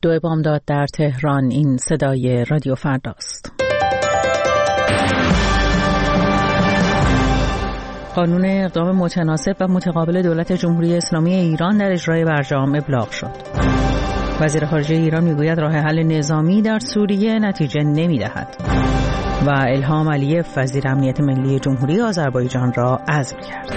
2 بامداد در تهران. این صدای رادیو فرداست. قانون اقدام متناسب و متقابل دولت جمهوری اسلامی ایران در اجرای برجام ابلاغ شد. وزیر خارجه ایران میگوید راه حل نظامی در سوریه نتیجه نمیدهد. و الهام علیف وزیر امنیت ملی جمهوری آذربایجان را عزل کرد.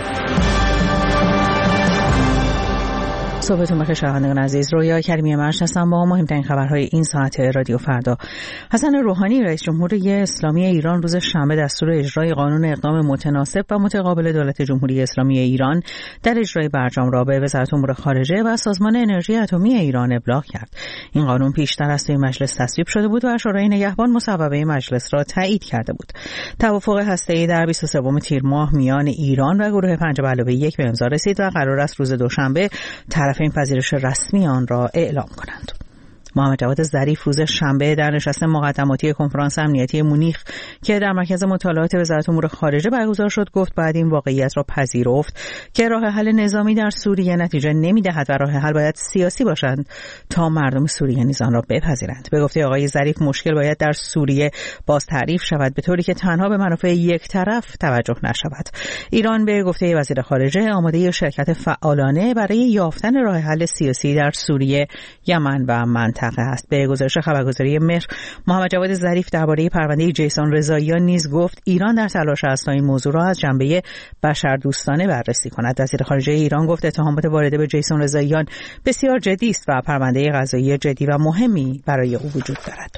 صبحتون بخیر شنوندگان عزیز. رویا کریمی مرش هستم با مهمترین خبرهای این ساعت رادیو فردا. حسن روحانی رئیس جمهوری اسلامی ایران روز شنبه دستور اجرای قانون اقدام متناسب و متقابل دولت جمهوری اسلامی ایران در اجرای برجام را به وزارت امور خارجه و سازمان انرژی اتمی ایران ابلاغ کرد. این قانون پیشتر از توی مجلس تصویب شده بود و شورای نگهبان مصوبه مجلس را تایید کرده بود. توافق هسته‌ای در 23 تیر ماه میان ایران و گروه 5+1 به امضا رسید و قرار است روز دوشنبه این پذیرش رسمی آن را اعلام کنند. محمد جواد ظریف روز شنبه در نشست مقدماتی کنفرانس امنیتی مونیخ که در مرکز مطالعات وزارت امور خارجه برگزار شد گفت باید این واقعیت را پذیرفت که راه حل نظامی در سوریه نتیجه نمی‌دهد و راه حل باید سیاسی باشند تا مردم سوریه نیز آن را بپذیرند. به گفته آقای ظریف مشکل باید در سوریه باز تعریف شود به طوری که تنها به منافع یک طرف توجه نشود. ایران به گفته وزیر خارجه آماده شرکت فعالانه برای یافتن راه حل سیاسی در سوریه، یمن و منطقه است. به گزارش خبرگزاری مهر، محمد جواد ظریف درباره پرونده جیسون رضاییان نیز گفت ایران در تلاش است تا این موضوع را از جنبه بشردوستانه بررسی کند. وزیر خارجه ایران گفت اتهامات وارده به جیسون رضاییان بسیار جدی است و پرونده قضایی جدی و مهمی برای او وجود دارد.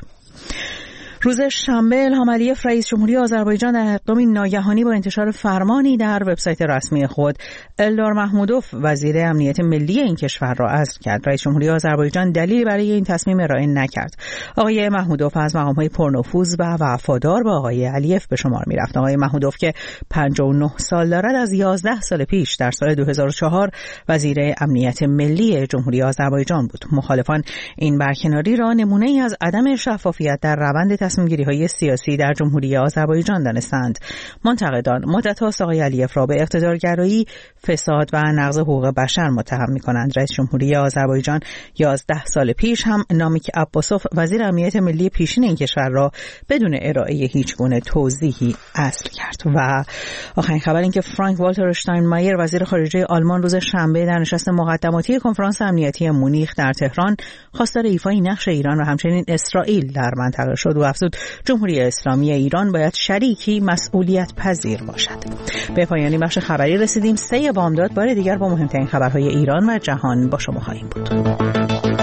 روز شنبه الهام علیف رئیس جمهوری آذربایجان در اقدامی ناگهانی با انتشار فرمانی در وبسایت رسمی خود الدار محمودوف وزیر امنیت ملی این کشور را عزل کرد. رئیس جمهوری آذربایجان دلیلی برای این تصمیم ارائه نکرد. آقای محمودوف از مقام‌های پرنفوذ و وفادار با آقای علیف به شمار می‌رفت. آقای محمودوف که 59 سال دارد از 11 سال پیش در سال 2004 وزیر امنیت ملی جمهوری آذربایجان بود. مخالفان این برکناری را نمونه‌ای از عدم شفافیت در روند تصمیم‌گیری‌های سیاسی در جمهوری آذربایجان دانستند. منتقدان مدت‌هاست آقای علیف را به اقتدارگرایی، فساد و نقض حقوق بشر متهم می‌کنند. رئیس جمهوری آذربایجان 11 سال پیش هم نامیک عباسوف وزیر امنیت ملی پیشین این کشور را بدون ارائه هیچگونه توضیحی عزل کرد. و آخرین خبر این که فرانک والتر اشتاینمایر وزیر خارجه آلمان روز شنبه در نشست مقدماتی کنفرانس امنیتی مونیخ در تهران خواستار ایفای نقش ایران و همچنین اسرائیل در منطقه شد و افزود جمهوری اسلامی ایران باید شریکی مسئولیت پذیر باشد. به پایان بخش خبری رسیدیم. 3 بامداد بار دیگر با مهمترین خبرهای ایران و جهان با شما خواهیم بود.